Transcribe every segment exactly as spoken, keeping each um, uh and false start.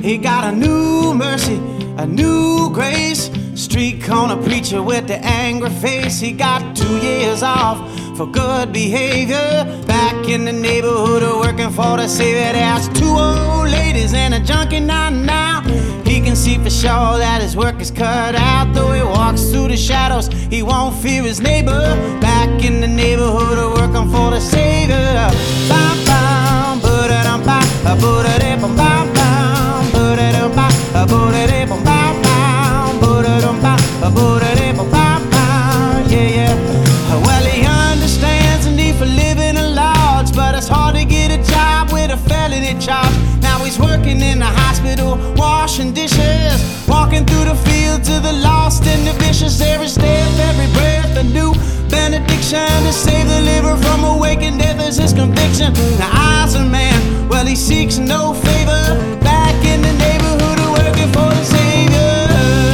He got a new mercy, a new grace. Street corner preacher with the angry face. He got two years off for good behavior. Back in the neighborhood working for the Savior. There's two old ladies and a junkie now now. He can see for sure that his work is cut out. Though he walks through the shadows, he won't fear his neighbor. Back in the neighborhood working for the Savior. Bam, bam, ba-da-dum, bam, ba-da-dum, bam, bam, ba-da-dum, bam, ba-da-dum, bam, bam, ba-da-dum, bam, ba-da-dum, bam, bam, yeah, yeah. Well, he understands the need for living a large, but it's hard to get a job with a felony charge. Now he's working in the hospital, washing dishes, walking through the fields of the lost and the vicious. Every step, every breath, a new benediction to save the liver from awakened death is his conviction. The eyes of man, well, he seeks no favor. Back in the neighborhood working for the Savior.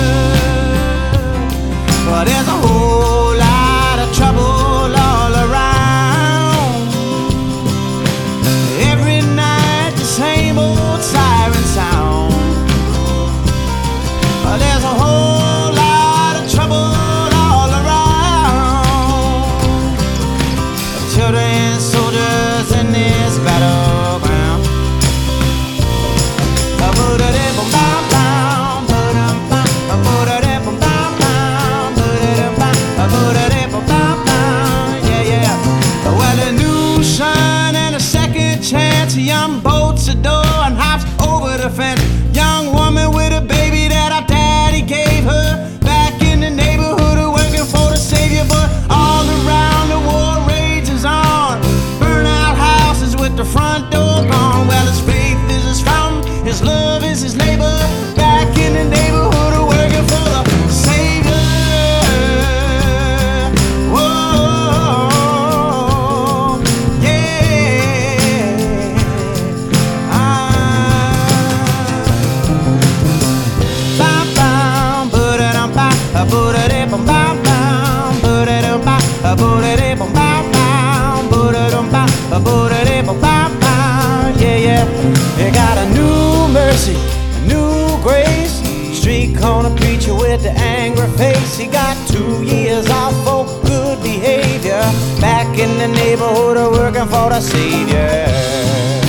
But there's a whole lot of trouble all around. Every night the same old siren sound. But there's a whole lot of trouble all around. Children, soldiers in this battleground. Chance, a young bolts the door and hops over the fence. Young woman with a baby that her daddy gave her. Back in the neighborhood working for the Savior, but all around the war rages on. Burnout houses with the front door gone. Well, his faith is his fountain, his love is his neighbor. Back in the neighborhood working for the Savior. Ba-da-dum, bam, bam, ba-da-dum, bam, ba-da-dum, bam, bam, ba-da-dum, bam, ba-da-dum, bam, bam, yeah, yeah. You got a new mercy, a new grace. Street corner preacher with the angry face. He got two years off for good behavior. Back in the neighborhood working for the Savior.